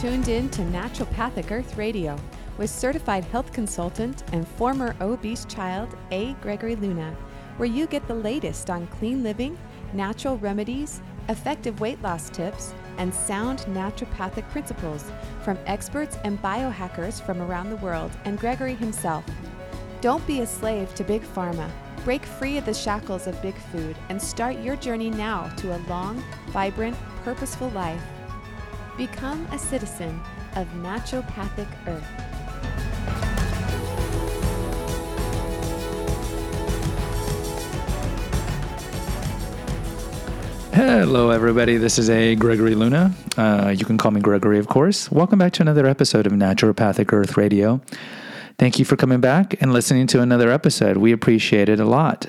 tuned in to Naturopathic Earth Radio with certified health consultant and former obese child A. Gregory Luna, where you get the latest on clean living, natural remedies, effective weight loss tips, and sound naturopathic principles from experts and biohackers from around the world and Gregory himself. Don't be a slave to Big Pharma. Break free of the shackles of big food and start your journey now to a long, vibrant, purposeful life. Become a citizen of Naturopathic Earth. Hello, everybody. This is A. Gregory Luna. You can call me Gregory, of course. Welcome back to another episode of Naturopathic Earth Radio. Thank you for coming back and listening to another episode. We appreciate it a lot.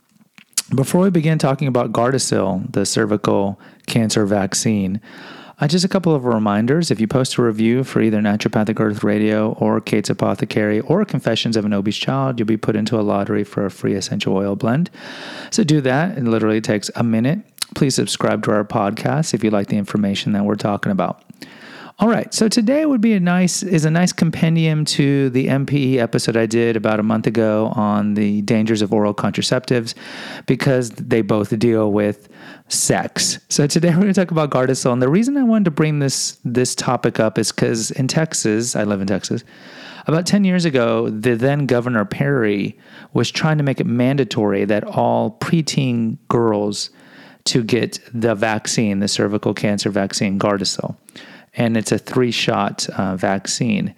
Before we begin talking about Gardasil, the cervical cancer vaccine, just a couple of reminders. If you post a review for either Naturopathic Earth Radio or Kate's Apothecary or Confessions of an Obese Child, you'll be put into a lottery for a free essential oil blend. So do that. It literally takes a minute. Please subscribe to our podcast if you like the information that we're talking about. All right, so today would be a nice compendium to the MPE episode I did about a month ago on the dangers of oral contraceptives, because they both deal with sex. So today we're going to talk about Gardasil, and the reason I wanted to bring this topic up is because in Texas, I live in Texas, about 10 years ago, the then Governor Perry was trying to make it mandatory that all preteen girls to get the vaccine, the cervical cancer vaccine, Gardasil. And it's a 3-shot vaccine.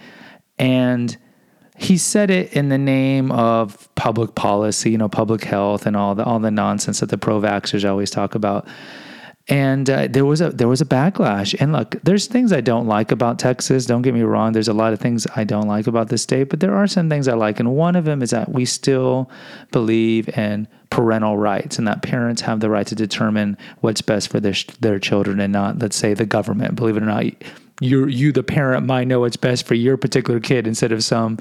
And he said it in the name of public policy, public health, and all the nonsense that the pro-vaxxers always talk about. And there was a backlash. And look, there's things I don't like about Texas. Don't get me wrong. There's a lot of things I don't like about the state, but there are some things I like. And one of them is that we still believe in parental rights, and that parents have the right to determine what's best for their children, and not, let's say, the government. Believe it or not, you the parent might know what's best for your particular kid instead of some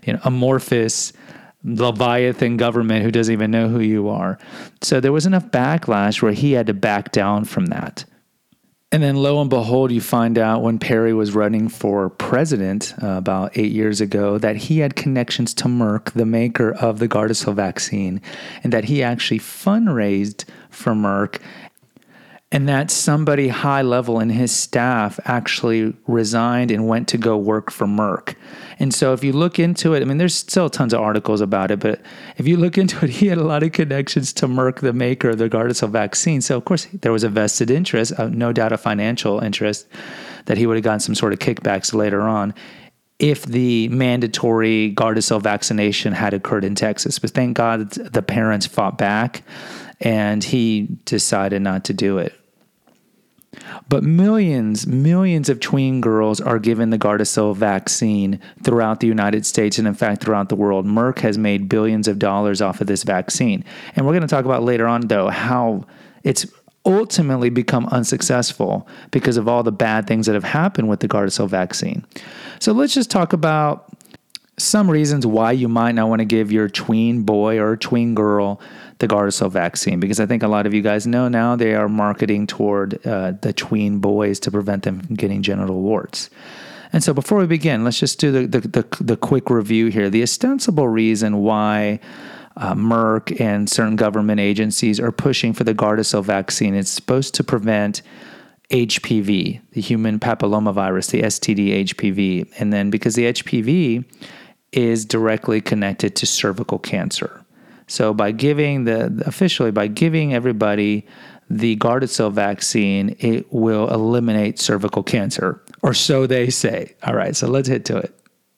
amorphous Leviathan government who doesn't even know who you are. So there was enough backlash where he had to back down from that. And then lo and behold, you find out when Perry was running for president about 8 years ago that he had connections to Merck, the maker of the Gardasil vaccine, and that he actually fundraised for Merck, and that somebody high level in his staff actually resigned and went to go work for Merck. And so if you look into it, there's still tons of articles about it, but if you look into it, he had a lot of connections to Merck, the maker of the Gardasil vaccine. So of course there was a vested interest, no doubt a financial interest, that he would have gotten some sort of kickbacks later on if the mandatory Gardasil vaccination had occurred in Texas. But thank God the parents fought back and he decided not to do it. But millions of tween girls are given the Gardasil vaccine throughout the United States and, in fact, throughout the world. Merck has made billions of dollars off of this vaccine. And we're going to talk about later on, though, how it's ultimately become unsuccessful because of all the bad things that have happened with the Gardasil vaccine. So let's just talk about some reasons why you might not want to give your tween boy or tween girl the Gardasil vaccine, because I think a lot of you guys know now they are marketing toward the tween boys to prevent them from getting genital warts. And so before we begin, let's just do the quick review here. The ostensible reason why Merck and certain government agencies are pushing for the Gardasil vaccine, it's supposed to prevent HPV, the human papillomavirus, the STD HPV. And then because the HPV is directly connected to cervical cancer. So by giving everybody the Gardasil vaccine, it will eliminate cervical cancer, or so they say. All right, so let's hit to it.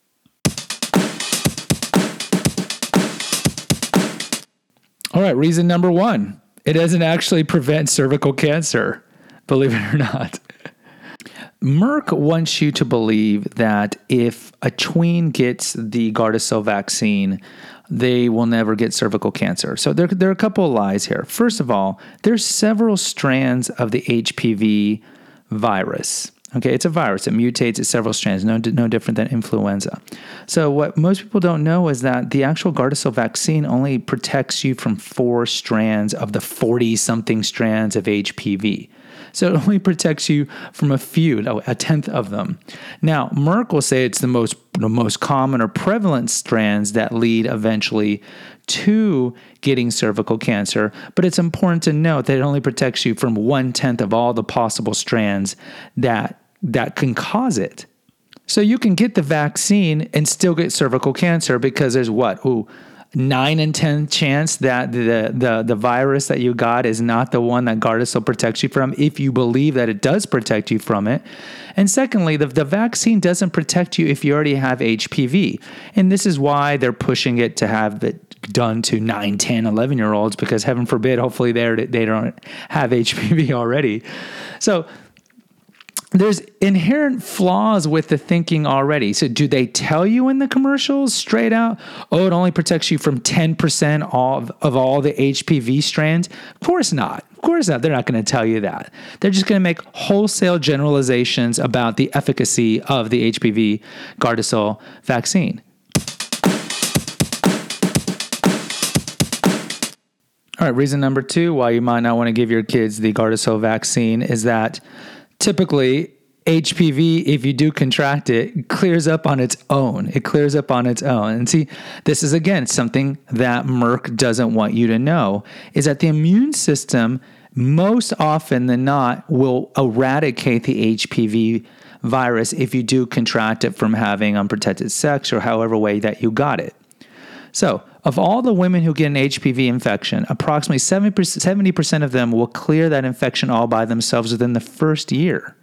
All right, reason number 1, it doesn't actually prevent cervical cancer, believe it or not. Merck wants you to believe that if a tween gets the Gardasil vaccine, they will never get cervical cancer. So there are a couple of lies here. First of all, there's several strands of the HPV virus. Okay, it's a virus. It mutates at several strands, no different than influenza. So what most people don't know is that the actual Gardasil vaccine only protects you from 4 strands of the 40-something strands of HPV. So it only protects you from a few, a tenth of them. Now, Merck will say it's the most common or prevalent strands that lead eventually to getting cervical cancer, but it's important to note that it only protects you from 1/10 of all the possible strands that can cause it. So you can get the vaccine and still get cervical cancer because there's 9 in 10 chance that the virus that you got is not the one that Gardasil protects you from, if you believe that it does protect you from it. And secondly, the vaccine doesn't protect you if you already have HPV. And this is why they're pushing it to have it done to 9, 10, 11-year-olds, because heaven forbid, hopefully they don't have HPV already. So there's inherent flaws with the thinking already. So do they tell you in the commercials straight out, oh, it only protects you from 10% of all the HPV strands? Of course not. Of course not. They're not going to tell you that. They're just going to make wholesale generalizations about the efficacy of the HPV Gardasil vaccine. All right, reason number 2 why you might not want to give your kids the Gardasil vaccine is that typically, HPV, if you do contract it, clears up on its own. It clears up on its own. And see, this is, again, something that Merck doesn't want you to know, is that the immune system, most often than not, will eradicate the HPV virus if you do contract it from having unprotected sex or however way that you got it. So, of all the women who get an HPV infection, approximately 70% of them will clear that infection all by themselves within the first year.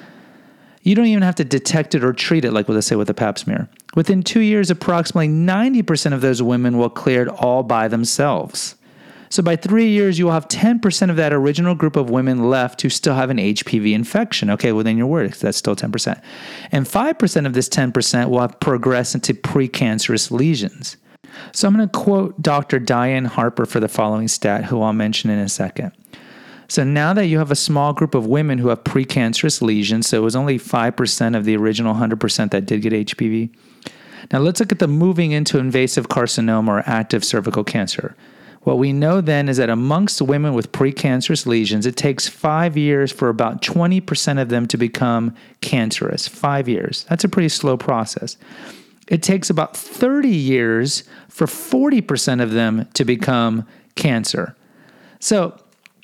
You don't even have to detect it or treat it like what they say with the pap smear. Within 2 years, approximately 90% of those women will clear it all by themselves. So by 3 years, you will have 10% of that original group of women left who still have an HPV infection. Okay, within your word, that's still 10%. And 5% of this 10% will have progressed into precancerous lesions. So I'm going to quote Dr. Diane Harper for the following stat, who I'll mention in a second. So now that you have a small group of women who have precancerous lesions, so it was only 5% of the original 100% that did get HPV. Now let's look at the moving into invasive carcinoma or active cervical cancer. What we know then is that amongst women with precancerous lesions, it takes 5 years for about 20% of them to become cancerous. 5 years. That's a pretty slow process. It takes about 30 years for 40% of them to become cancer. So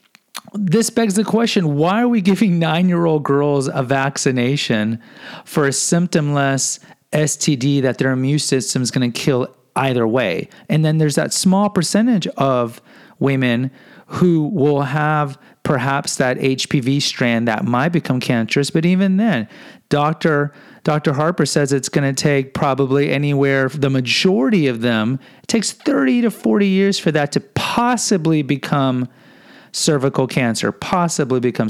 this begs the question, why are we giving 9-year-old girls a vaccination for a symptomless STD that their immune system is going to kill either way? And then there's that small percentage of women who will have perhaps that HPV strand that might become cancerous, but even then, Dr. Harper says it's going to take probably anywhere, the majority of them, it takes 30 to 40 years for that to possibly become cervical cancer, So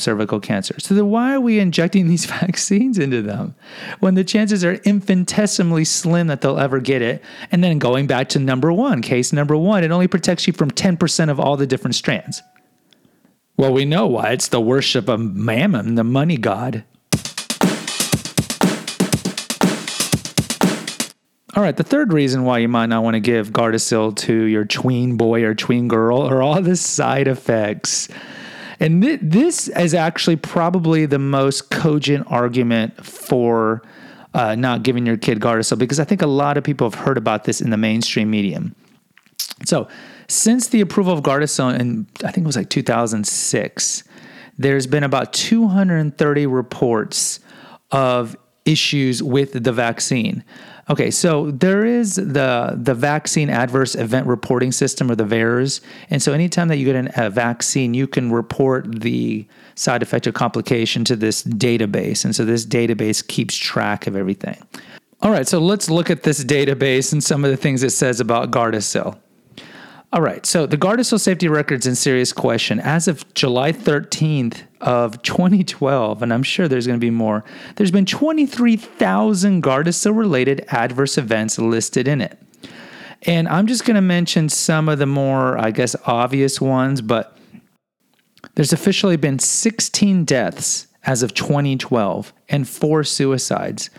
then why are we injecting these vaccines into them when the chances are infinitesimally slim that they'll ever get it? And then going back to case number one, it only protects you from 10% of all the different strands. Well, we know why. It's the worship of Mammon, the money god. All right, the third reason why you might not want to give Gardasil to your tween boy or tween girl are all the side effects. And this is actually probably the most cogent argument for not giving your kid Gardasil, because I think a lot of people have heard about this in the mainstream medium. So since the approval of Gardasil in, I think it was like 2006, there's been about 230 reports of issues with the vaccine. Okay, so there is the vaccine adverse event reporting system, or the VAERS. And so anytime that you get a vaccine, you can report the side effect or complication to this database. And so this database keeps track of everything. All right, so let's look at this database and some of the things it says about Gardasil. All right, so the Gardasil safety record's in serious question. As of July 13th of 2012, and I'm sure there's going to be more, there's been 23,000 Gardasil-related adverse events listed in it. And I'm just going to mention some of the more, I guess, obvious ones, but there's officially been 16 deaths as of 2012 and 4 suicides.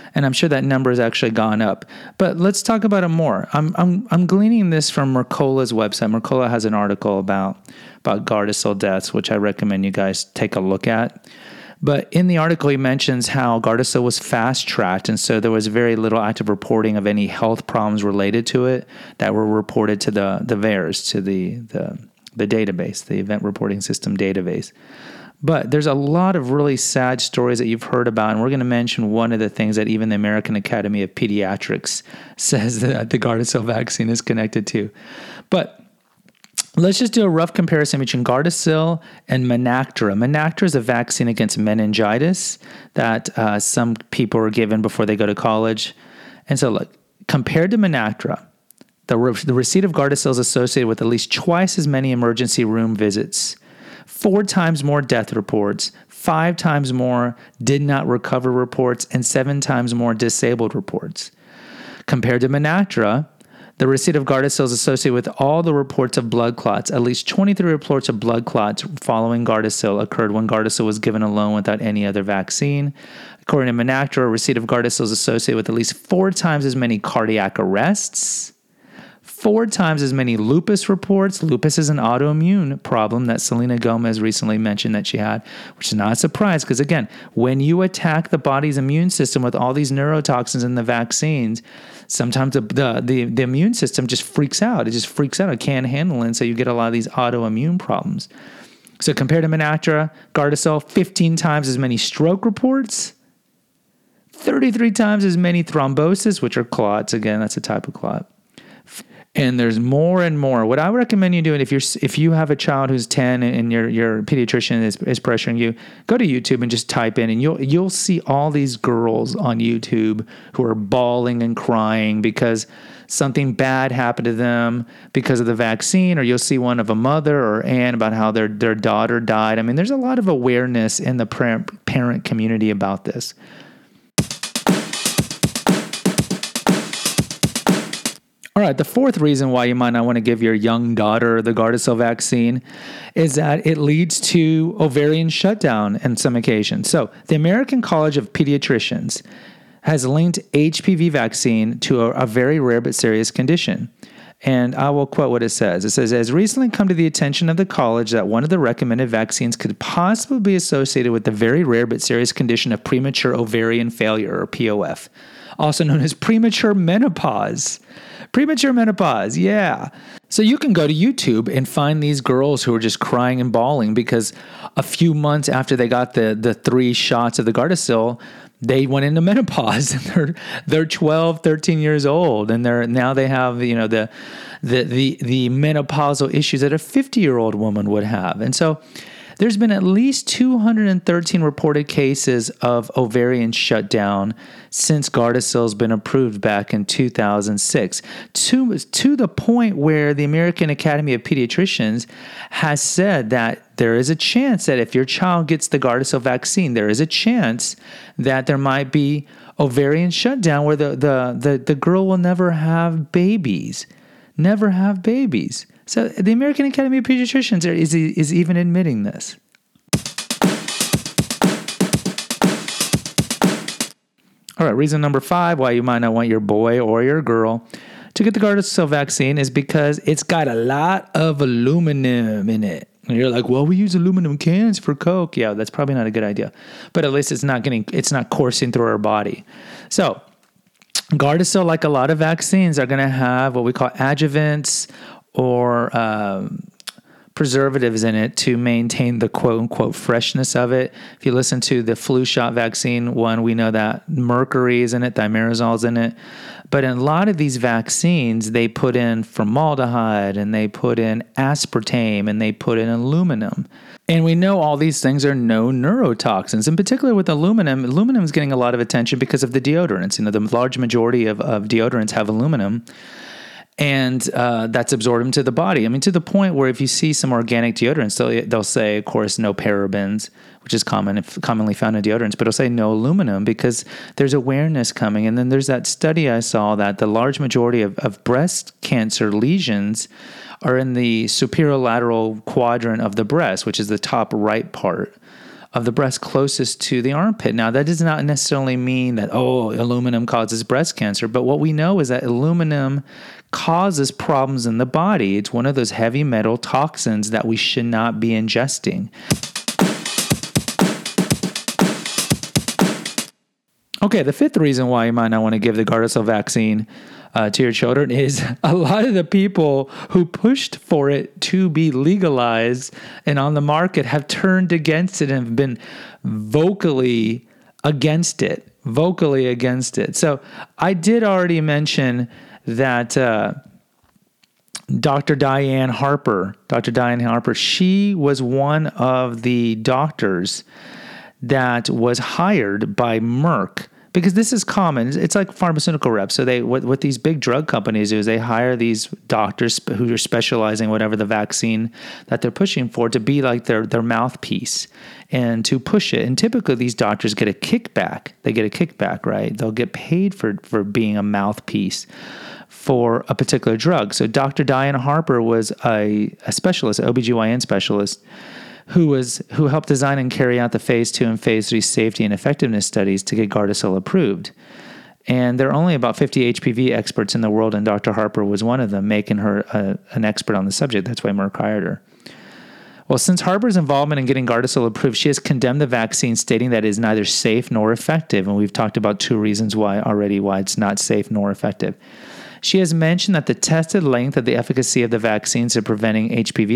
And I'm sure that number has actually gone up. But let's talk about it more. I'm gleaning this from Mercola's website. Mercola has an article about Gardasil deaths, which I recommend you guys take a look at. But in the article, he mentions how Gardasil was fast-tracked, and so there was very little active reporting of any health problems related to it that were reported to the VAERS, to the database, the Event Reporting System database. But there's a lot of really sad stories that you've heard about, and we're going to mention one of the things that even the American Academy of Pediatrics says that the Gardasil vaccine is connected to. But let's just do a rough comparison between Gardasil and Menactra. Menactra is a vaccine against meningitis that some people are given before they go to college. And so look, compared to Menactra, the receipt of Gardasil is associated with at least twice as many emergency room visits, 4 times more death reports, 5 times more did not recover reports, and 7 times more disabled reports. Compared to Menactra, the receipt of Gardasil is associated with all the reports of blood clots. At least 23 reports of blood clots following Gardasil occurred when Gardasil was given alone without any other vaccine. According to Menactra, a receipt of Gardasil is associated with at least 4 times as many cardiac arrests, 4 times as many lupus reports. Lupus is an autoimmune problem that Selena Gomez recently mentioned that she had, which is not a surprise because, again, when you attack the body's immune system with all these neurotoxins in the vaccines, sometimes the immune system just freaks out. It just freaks out. It can't handle it, and so you get a lot of these autoimmune problems. So compared to Menactra, Gardasil, 15 times as many stroke reports, 33 times as many thrombosis, which are clots. Again, that's a type of clot. And there's more and more. What I would recommend you doing if you have a child who's 10 and your pediatrician is pressuring you, go to YouTube and just type in, and you'll see all these girls on YouTube who are bawling and crying because something bad happened to them because of the vaccine, or you'll see one of a mother or aunt about how their daughter died. I mean, there's a lot of awareness in the parent community about this. All right, the fourth reason why you might not want to give your young daughter the Gardasil vaccine is that it leads to ovarian shutdown on some occasions. So the American College of Pediatricians has linked HPV vaccine to a very rare but serious condition. And I will quote what it says. It says, "It has recently come to the attention of the college that one of the recommended vaccines could possibly be associated with the very rare but serious condition of premature ovarian failure, or POF, also known as premature menopause." Premature menopause, yeah. So you can go to YouTube and find these girls who are just crying and bawling because a few months after they got the 3 shots of the Gardasil, they went into menopause. They're 12, 13 years old, and now they have the menopausal issues that a 50-year-old woman would have. And so there's been at least 213 reported cases of ovarian shutdown since Gardasil's been approved back in 2006, to the point where the American Academy of Pediatricians has said that there is a chance that if your child gets the Gardasil vaccine, there is a chance that there might be ovarian shutdown where the girl will never have babies. Never have babies. So the American Academy of Pediatricians is even admitting this. All right, reason number 5 why you might not want your boy or your girl to get the Gardasil vaccine is because it's got a lot of aluminum in it. And you're like, well, we use aluminum cans for Coke. Yeah, that's probably not a good idea. But at least it's not coursing through our body. So Gardasil, like a lot of vaccines, are going to have what we call adjuvants or preservatives in it to maintain the quote-unquote freshness of it. If you listen to the flu shot vaccine one, we know that mercury is in it, thimerosal is in it. But in a lot of these vaccines, they put in formaldehyde, and they put in aspartame, and they put in aluminum. And we know all these things are known neurotoxins. In particular with aluminum is getting a lot of attention because of the deodorants. The large majority of deodorants have aluminum. And that's absorbed into the body. I mean, to the point where if you see some organic deodorants, they'll say, of course, no parabens, which is commonly found in deodorants, but it'll say no aluminum because there's awareness coming. And then there's that study I saw that the large majority of breast cancer lesions are in the superior lateral quadrant of the breast, which is the top right part of the breast closest to the armpit. Now, that does not necessarily mean that, aluminum causes breast cancer, but what we know is that aluminum causes problems in the body. It's one of those heavy metal toxins that we should not be ingesting. Okay, the fifth reason why you might not want to give the Gardasil vaccine to your children is a lot of the people who pushed for it to be legalized and on the market have turned against it and have been vocally against it. So I did already mention that Dr. Diane Harper, she was one of the doctors that was hired by Merck. Because this is common. It's like pharmaceutical reps. So what these big drug companies do is they hire these doctors who are specializing whatever the vaccine that they're pushing for to be like their mouthpiece and to push it. And typically these doctors get a kickback. They get a kickback, right? They'll get paid for being a mouthpiece for a particular drug. So Dr. Diane Harper was a specialist, OBGYN specialist, who helped design and carry out the Phase 2 and Phase 3 safety and effectiveness studies to get Gardasil approved. And there are only about 50 HPV experts in the world, and Dr. Harper was one of them, making her an expert on the subject. That's why Merck hired her. Well, since Harper's involvement in getting Gardasil approved, she has condemned the vaccine, stating that it is neither safe nor effective. And we've talked about 2 reasons why it's not safe nor effective. She has mentioned that the tested length of the efficacy of the vaccines of preventing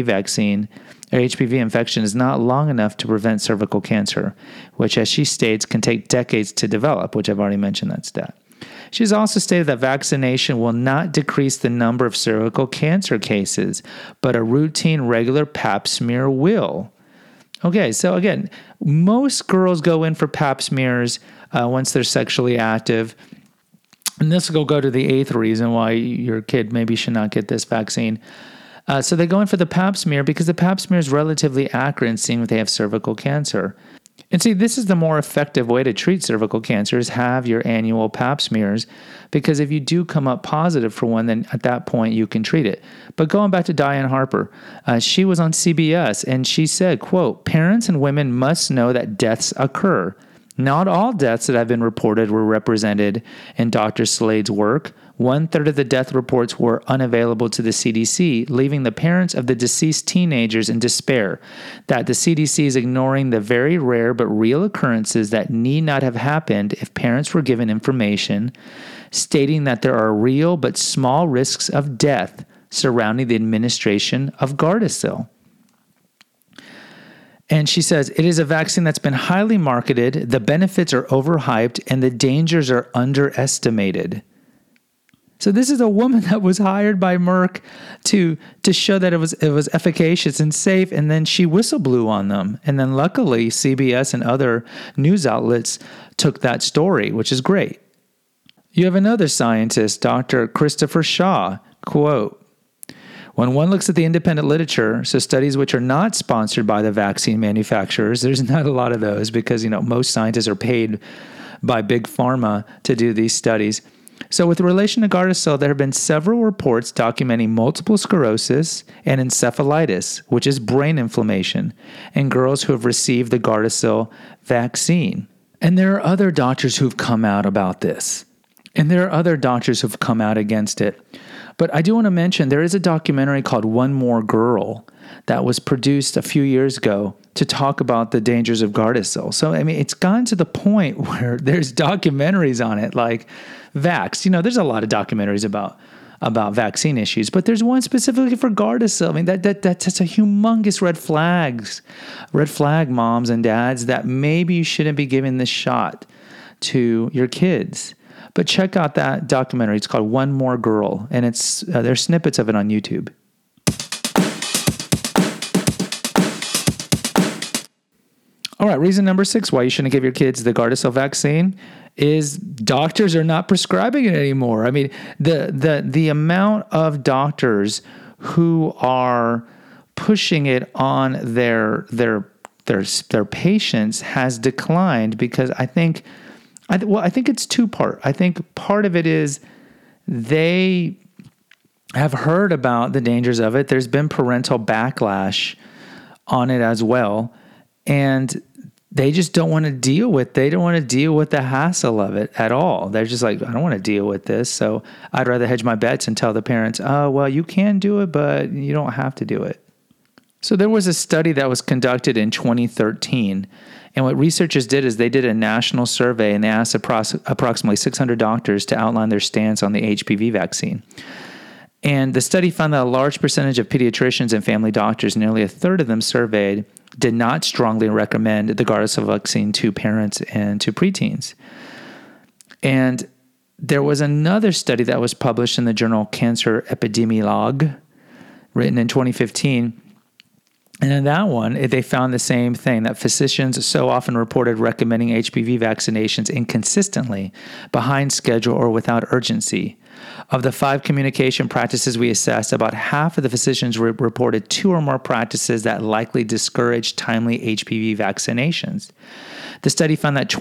HPV infection is not long enough to prevent cervical cancer, which, as she states, can take decades to develop, which I've already mentioned that stat. She has also stated that vaccination will not decrease the number of cervical cancer cases, but a routine, regular Pap smear will. Okay, so again, most girls go in for Pap smears once they're sexually active. And this will go to the 8th reason why your kid maybe should not get this vaccine. So they go in for the Pap smear because the Pap smear is relatively accurate in seeing if they have cervical cancer. And see, this is the more effective way to treat cervical cancer is have your annual Pap smears, because if you do come up positive for one, then at that point you can treat it. But going back to Diane Harper, she was on CBS and she said, quote, "Parents and women must know that deaths occur. Not all deaths that have been reported were represented in Dr. Slade's work. 1/3 of the death reports were unavailable to the CDC, leaving the parents of the deceased teenagers in despair that the CDC is ignoring the very rare but real occurrences that need not have happened if parents were given information stating that there are real but small risks of death surrounding the administration of Gardasil." And she says, "It is a vaccine that's been highly marketed, the benefits are overhyped, and the dangers are underestimated." So this is a woman that was hired by Merck to show that it was efficacious and safe, and then she whistle-blew on them. And then luckily, CBS and other news outlets took that story, which is great. You have another scientist, Dr. Christopher Shaw, quote, "When one looks at the independent literature, so studies which are not sponsored by the vaccine manufacturers," there's not a lot of those because, most scientists are paid by big pharma to do these studies. So with relation to Gardasil, there have been several reports documenting multiple sclerosis and encephalitis, which is brain inflammation, in girls who have received the Gardasil vaccine. And there are other doctors who've come out about this. And there are other doctors who've come out against it. But I do want to mention there is a documentary called One More Girl that was produced a few years ago to talk about the dangers of Gardasil. So, it's gotten to the point where there's documentaries on it, like Vax. There's a lot of documentaries about vaccine issues, but there's one specifically for Gardasil. That's a humongous red flag, moms and dads, that maybe you shouldn't be giving this shot to your kids. But check out that documentary. It's called One More Girl, and there's snippets of it on YouTube. All right, reason number 6 why you shouldn't give your kids the Gardasil vaccine is doctors are not prescribing it anymore. The amount of doctors who are pushing it on their patients has declined because I think it's two-part. I think part of it is they have heard about the dangers of it. There's been parental backlash on it as well. And they just don't want to deal with, they don't want to deal with the hassle of it at all. They're just like, I don't want to deal with this. So I'd rather hedge my bets and tell the parents, oh, well, you can do it, but you don't have to do it. So there was a study that was conducted in 2013. And what researchers did is they did a national survey and they asked approximately 600 doctors to outline their stance on the HPV vaccine. And the study found that a large percentage of pediatricians and family doctors, nearly a third of them surveyed, did not strongly recommend the Gardasil vaccine to parents and to preteens. And there was another study that was published in the journal Cancer Epidemiologue, written in 2015. And in that one, they found the same thing, that physicians so often reported recommending HPV vaccinations inconsistently, behind schedule, or without urgency. Of the 5 communication practices we assessed, about half of the physicians reported 2 or more practices that likely discourage timely HPV vaccinations. The study found that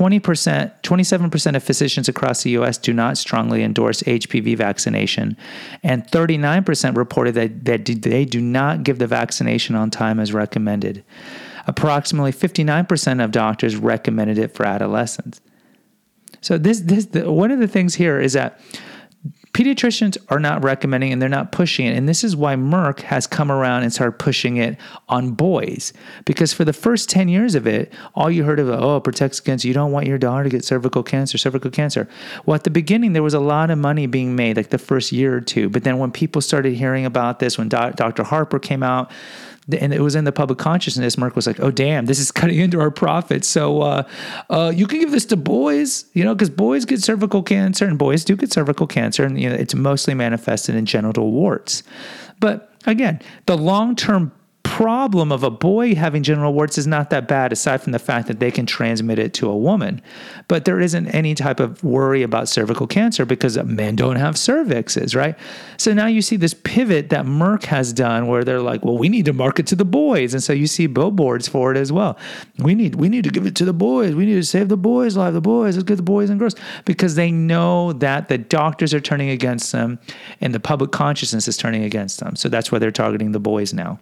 27% of physicians across the U.S. do not strongly endorse HPV vaccination, and 39% reported that they do not give the vaccination on time as recommended. Approximately 59% of doctors recommended it for adolescents. So one of the things here is that pediatricians are not recommending and they're not pushing it. And this is why Merck has come around and started pushing it on boys. Because for the first 10 years of it, all you heard of, it protects against, you don't want your daughter to get cervical cancer. Well, at the beginning, there was a lot of money being made, like the first year or two. But then when people started hearing about this, when Dr. Harper came out, and it was in the public consciousness, Merck was like, oh, damn, this is cutting into our profits. So you can give this to boys, because boys get cervical cancer, and boys do get cervical cancer, and it's mostly manifested in genital warts. But again, the long-term problem of a boy having genital warts is not that bad, aside from the fact that they can transmit it to a woman. But there isn't any type of worry about cervical cancer because men don't have cervixes, right? So now you see this pivot that Merck has done where they're like, well, we need to market to the boys. And so you see billboards for it as well. We need to give it to the boys. We need to save the boys' life, the boys. Let's get the boys and girls. Because they know that the doctors are turning against them and the public consciousness is turning against them. So that's why they're targeting the boys now.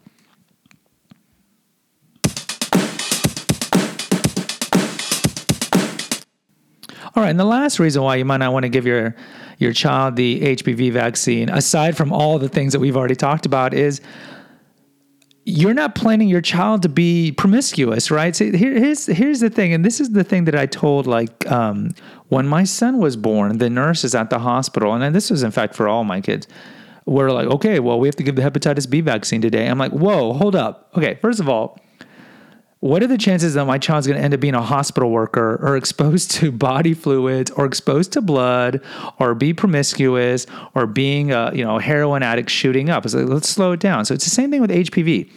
All right, and the last reason why you might not want to give your child the HPV vaccine, aside from all the things that we've already talked about, is you're not planning your child to be promiscuous, right? So here's the thing, and this is the thing that I told, when my son was born, the nurses at the hospital, and this was in fact for all my kids, were like, okay, well, we have to give the hepatitis B vaccine today. I'm like, whoa, hold up. Okay, first of all, what are the chances that my child's going to end up being a hospital worker or exposed to body fluids or exposed to blood or be promiscuous or being a heroin addict shooting up? It's like, let's slow it down. So it's the same thing with HPV.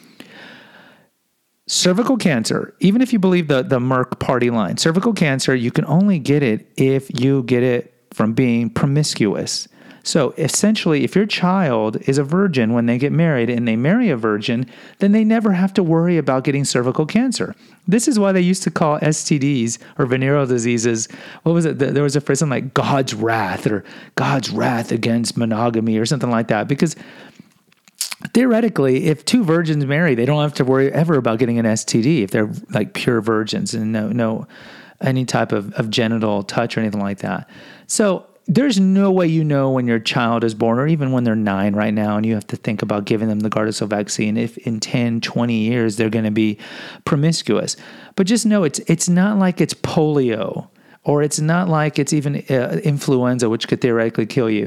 Cervical cancer, even if you believe the Merck party line, cervical cancer, you can only get it if you get it from being promiscuous. So essentially, if your child is a virgin when they get married and they marry a virgin, then they never have to worry about getting cervical cancer. This is why they used to call STDs or venereal diseases, what was it? There was a phrase like God's wrath or God's wrath against monogamy or something like that. Because theoretically, if 2 virgins marry, they don't have to worry ever about getting an STD if they're like pure virgins and no any type of genital touch or anything like that. So there's no way when your child is born, or even when they're 9 right now, and you have to think about giving them the Gardasil vaccine, if in 10, 20 years they're going to be promiscuous. But just know it's not like it's polio, or it's not like it's even influenza, which could theoretically kill you.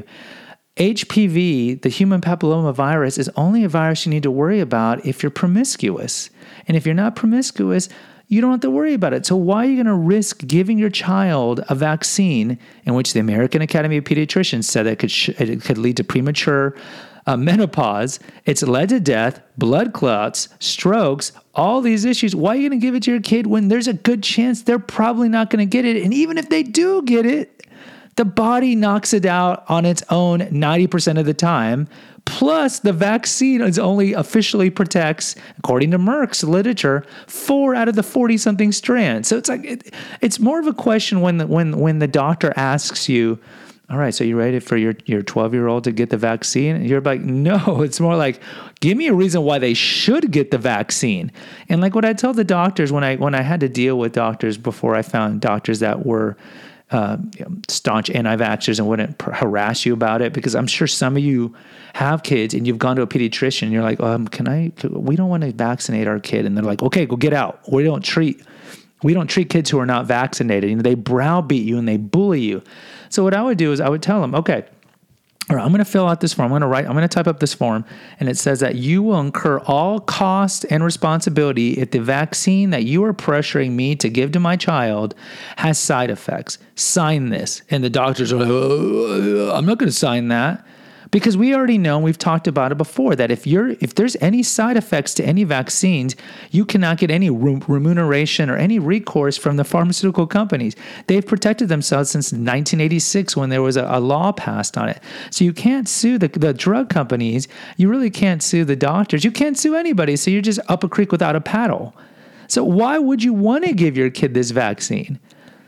HPV, the human papilloma virus, is only a virus you need to worry about if you're promiscuous. And if you're not promiscuous, you don't have to worry about it. So why are you going to risk giving your child a vaccine in which the American Academy of Pediatricians said that it could lead to premature menopause? It's led to death, blood clots, strokes, all these issues. Why are you going to give it to your kid when there's a good chance they're probably not going to get it? And even if they do get it, the body knocks it out on its own 90% of the time. Plus, the vaccine only officially protects, according to Merck's literature, 4 out of the 40-something strands. So it's like it's more of a question when the doctor asks you, all right, so you ready for your 12-year-old to get the vaccine? And you're like, no, it's more like, give me a reason why they should get the vaccine. And like what I tell the doctors when I had to deal with doctors before I found doctors that were staunch anti-vaxxers and wouldn't harass you about it, because I'm sure some of you have kids and you've gone to a pediatrician and you're like, we don't want to vaccinate our kid. And they're like, okay, go get out. We don't treat kids who are not vaccinated. They browbeat you and they bully you. So what I would do is I would tell them, okay, all right, I'm going to fill out this form. I'm going to type up this form, and it says that you will incur all cost and responsibility if the vaccine that you are pressuring me to give to my child has side effects. Sign this. And the doctors are like, I'm not going to sign that. Because we already know, we've talked about it before, that if there's any side effects to any vaccines, you cannot get any remuneration or any recourse from the pharmaceutical companies. They've protected themselves since 1986 when there was a law passed on it. So you can't sue the drug companies. You really can't sue the doctors. You can't sue anybody. So you're just up a creek without a paddle. So why would you want to give your kid this vaccine?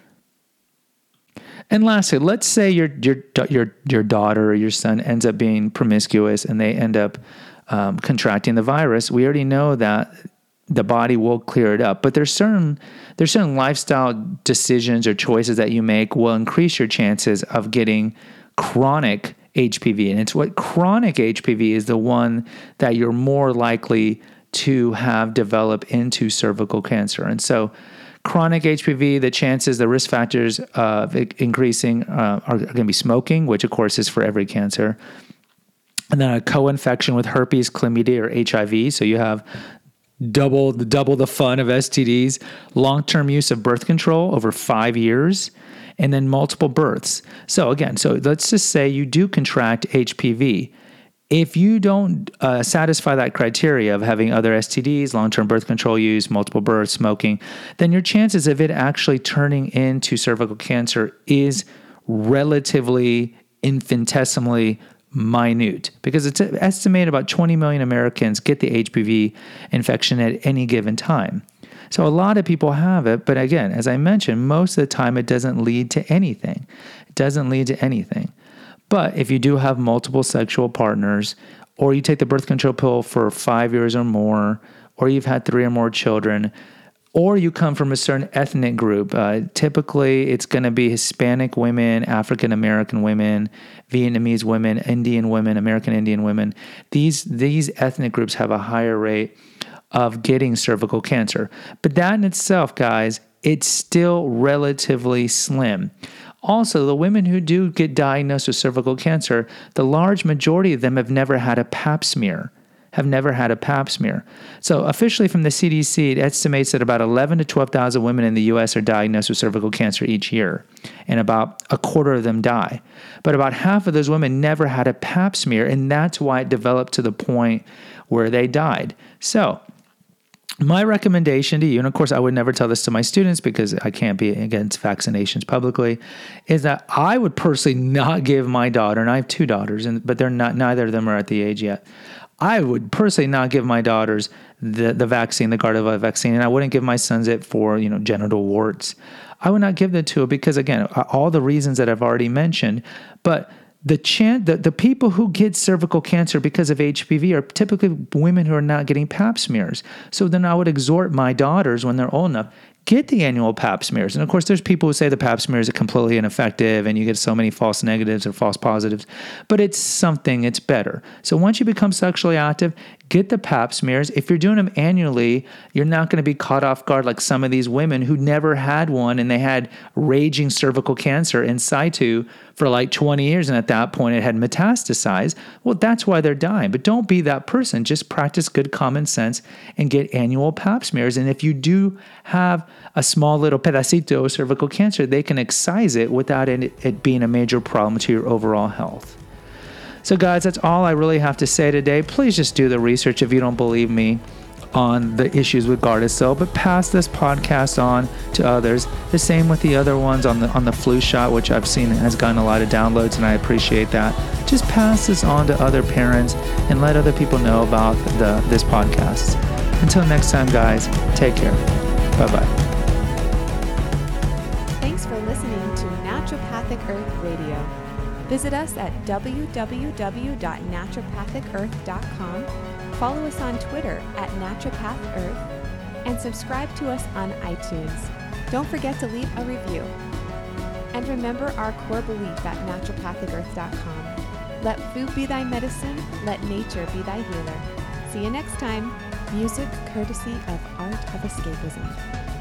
And lastly, let's say your daughter or your son ends up being promiscuous and they end up contracting the virus. We already know that the body will clear it up, but there's certain lifestyle decisions or choices that you make will increase your chances of getting chronic HPV. And it's what chronic HPV is, the one that you're more likely to have develop into cervical cancer. And so chronic HPV, the risk factors of increasing are going to be smoking, which of course is for every cancer, and then a co-infection with herpes, chlamydia, or HIV. So you have double the fun of STDs, long-term use of birth control over 5 years, and then multiple births. So let's just say you do contract HPV. If you don't satisfy that criteria of having other STDs, long-term birth control use, multiple births, smoking, then your chances of it actually turning into cervical cancer is relatively infinitesimally minute, because it's estimated about 20 million Americans get the HPV infection at any given time. So a lot of people have it, but again, as I mentioned, most of the time it doesn't lead to anything. But if you do have multiple sexual partners, or you take the birth control pill for 5 years or more, or you've had 3 or more children, or you come from a certain ethnic group, typically it's going to be Hispanic women, African American women, Vietnamese women, Indian women, American Indian women. These ethnic groups have a higher rate of getting cervical cancer. But that in itself, guys, it's still relatively slim. Also, the women who do get diagnosed with cervical cancer, the large majority of them have never had a pap smear. So officially from the CDC, it estimates that about 11 to 12,000 women in the U.S. are diagnosed with cervical cancer each year, and about a quarter of them die. But about half of those women never had a pap smear, and that's why it developed to the point where they died. So my recommendation to you, and of course I would never tell this to my students because I can't be against vaccinations publicly, is that I would personally not give my daughter, and I have 2 daughters, but neither of them are at the age yet. I would personally not give my daughters the vaccine, the Gardasil vaccine, and I wouldn't give my sons it for genital warts. I would not give them to it because, again, all the reasons that I've already mentioned, but the people who get cervical cancer because of HPV are typically women who are not getting pap smears. So then I would exhort my daughters, when they're old enough, get the annual pap smears. And of course, there's people who say the pap smears are completely ineffective and you get so many false negatives or false positives, but it's better. So once you become sexually active, get the pap smears. If you're doing them annually, you're not going to be caught off guard like some of these women who never had one and they had raging cervical cancer in situ for like 20 years, and at that point it had metastasized. Well, that's why they're dying. But don't be that person. Just practice good common sense and get annual pap smears. And if you do have a small little pedacito of cervical cancer, they can excise it without it being a major problem to your overall health. So guys, that's all I really have to say today. Please just do the research if you don't believe me on the issues with Gardasil, but pass this podcast on to others. The same with the other ones on the flu shot, which I've seen has gotten a lot of downloads, and I appreciate that. Just pass this on to other parents and let other people know about this podcast. Until next time, guys, take care. Bye-bye. Thanks for listening to Naturopathic Earth Radio. Visit us at www.naturopathicearth.com, follow us on Twitter at naturopathearth, and subscribe to us on iTunes. Don't forget to leave a review. And remember our core belief at naturopathicearth.com. Let food be thy medicine, let nature be thy healer. See you next time. Music courtesy of Art of Escapism.